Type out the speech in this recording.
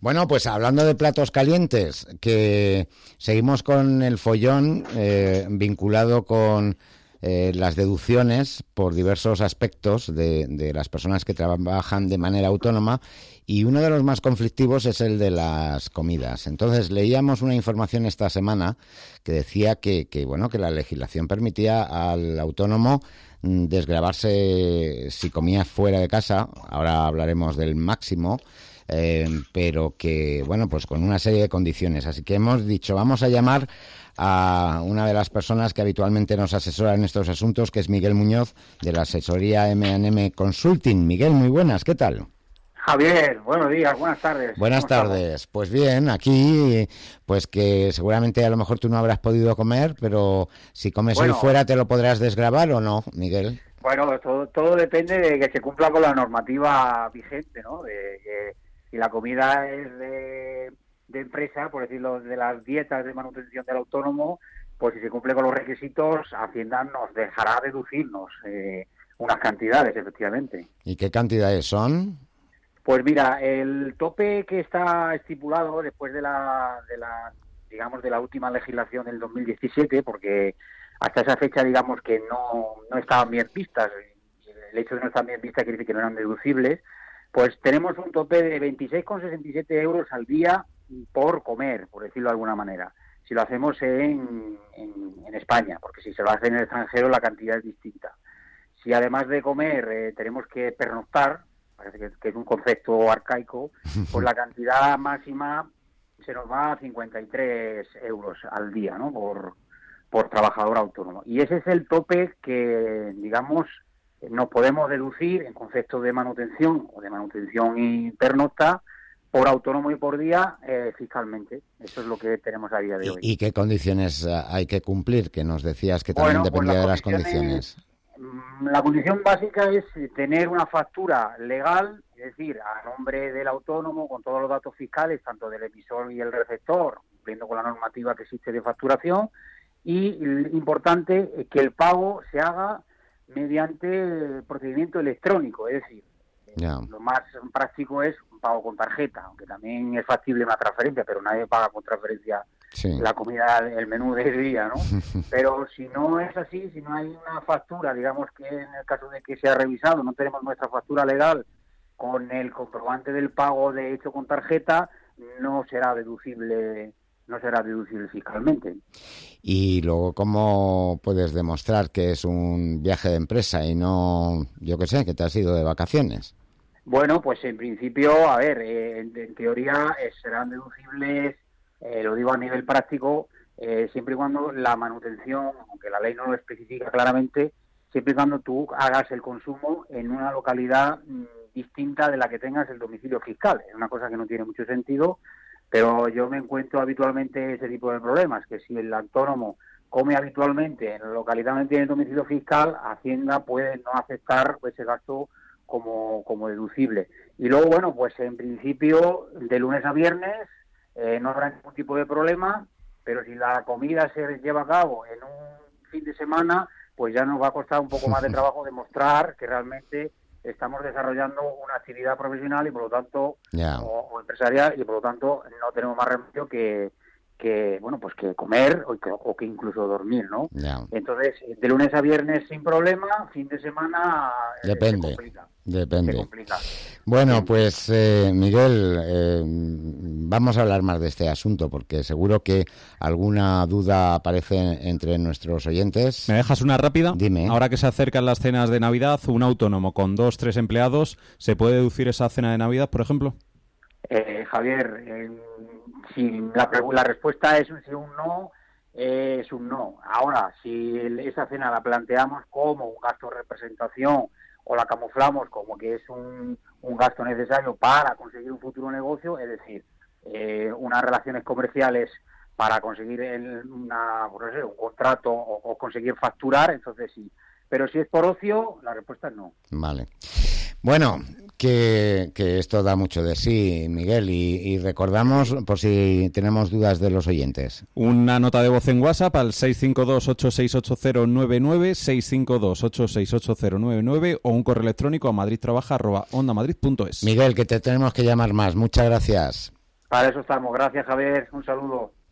Bueno, pues hablando de platos calientes, que seguimos con el follón vinculado con las deducciones por diversos aspectos de las personas que trabajan de manera autónoma, y uno de los más conflictivos es el de las comidas. Entonces leíamos una información esta semana que decía que la legislación permitía al autónomo desgravarse si comía fuera de casa. Ahora hablaremos del máximo. Pero que, pues con una serie de condiciones. Así que hemos dicho, vamos a llamar a una de las personas que habitualmente nos asesora en estos asuntos, que es Miguel Muñoz, de la asesoría M&M Consulting. Miguel, muy buenas, ¿qué tal? Javier, buenos días, buenas tardes. Buenas tardes. Pues bien, aquí, pues que seguramente a lo mejor tú no habrás podido comer, pero si comes hoy fuera, ¿te lo podrás desgravar o no, Miguel? Bueno, todo depende de que se cumpla con la normativa vigente, ¿no? Si la comida es de empresa, por decirlo, de las dietas de manutención del autónomo, pues si se cumple con los requisitos, Hacienda nos dejará deducirnos unas cantidades, efectivamente. ¿Y qué cantidades son? Pues mira, el tope que está estipulado después de la última legislación del 2017, porque hasta esa fecha, digamos que no estaban bien vistas. El hecho de no estar bien vistas quiere decir que no eran deducibles. Pues tenemos un tope de 26,67 euros al día por comer, por decirlo de alguna manera, si lo hacemos en España, porque si se lo hace en el extranjero la cantidad es distinta. Si además de comer tenemos que pernoctar, parece que es un concepto arcaico, pues la cantidad máxima se nos va a 53 euros al día, ¿no? Por trabajador autónomo. Y ese es el tope que, digamos, nos podemos deducir en concepto de manutención o de manutención y pernocta por autónomo y por día fiscalmente. Eso es lo que tenemos a día de hoy. ¿Y qué condiciones hay que cumplir? Que nos decías que también dependía de las condiciones. La condición básica es tener una factura legal, es decir, a nombre del autónomo, con todos los datos fiscales, tanto del emisor y el receptor, cumpliendo con la normativa que existe de facturación, y importante que el pago se haga mediante procedimiento electrónico, es decir, lo más práctico es un pago con tarjeta, aunque también es factible una transferencia, pero nadie paga con transferencia la comida, el menú del día, ¿no? Pero si no es así, si no hay una factura, digamos que en el caso de que sea revisado, no tenemos nuestra factura legal con el comprobante del pago de hecho con tarjeta, no será deducible fiscalmente. Y luego, ¿cómo puedes demostrar que es un viaje de empresa y no, yo qué sé, que te has ido de vacaciones? Bueno, pues en principio, a ver, en teoría serán deducibles, lo digo a nivel práctico, siempre y cuando la manutención, aunque la ley no lo especifica claramente, siempre y cuando tú hagas el consumo en una localidad distinta de la que tengas el domicilio fiscal. Es una cosa que no tiene mucho sentido, pero yo me encuentro habitualmente ese tipo de problemas, que si el autónomo come habitualmente en la localidad donde tiene el domicilio fiscal, Hacienda puede no aceptar ese gasto como deducible. Y luego, bueno, pues en principio, de lunes a viernes no habrá ningún tipo de problema, pero si la comida se lleva a cabo en un fin de semana, pues ya nos va a costar un poco más de trabajo demostrar que realmente estamos desarrollando una actividad profesional y por lo tanto o empresarial, y por lo tanto no tenemos más remedio que comer o que incluso dormir, ¿no? Entonces, de lunes a viernes sin problema, fin de semana depende. Se complica. Bueno, pues Miguel, vamos a hablar más de este asunto porque seguro que alguna duda aparece entre nuestros oyentes. ¿Me dejas una rápida? Dime. Ahora que se acercan las cenas de Navidad, un autónomo con 2-3 empleados, ¿se puede deducir esa cena de Navidad, por ejemplo? Javier, si la respuesta es un sí o un no, es un no. Ahora, si esa cena la planteamos como un gasto de representación o la camuflamos como que es un gasto necesario para conseguir un futuro negocio, es decir, unas relaciones comerciales para conseguir un contrato o conseguir facturar, entonces sí. Pero si es por ocio, la respuesta es no. Vale. Bueno, que esto da mucho de sí, Miguel, y recordamos, por si tenemos dudas de los oyentes. Una nota de voz en WhatsApp al 652-868099, 652-868099 o un correo electrónico a madridtrabaja@ondamadrid.es. Miguel, que te tenemos que llamar más. Muchas gracias. Para eso estamos. Gracias, Javier. Un saludo.